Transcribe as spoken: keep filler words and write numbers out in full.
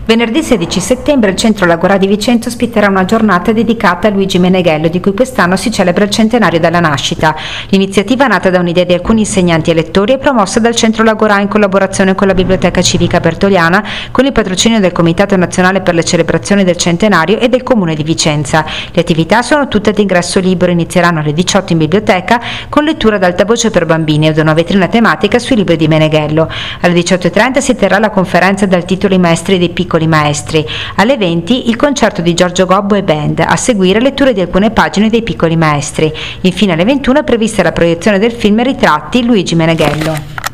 Venerdì sedici settembre il Centro L'Agorà di Vicenza ospiterà una giornata dedicata a Luigi Meneghello, di cui quest'anno si celebra il centenario dalla nascita. L'iniziativa, nata da un'idea di alcuni insegnanti e lettori, è promossa dal Centro L'Agorà in collaborazione con la Biblioteca Civica Bertoliana, con il patrocinio del Comitato Nazionale per le Celebrazioni del Centenario e del Comune di Vicenza. Le attività sono tutte ad ingresso libero, inizieranno alle diciotto in biblioteca con lettura ad alta voce per bambini ed una vetrina tematica sui libri di Meneghello. Alle diciotto e trenta si terrà la conferenza dal titolo I maestri dei piccoli maestri. Alle venti il concerto di Giorgio Gobbo e Band, a seguire letture di alcune pagine dei piccoli maestri. Infine alle ventuno è prevista la proiezione del film Ritratti Luigi Meneghello.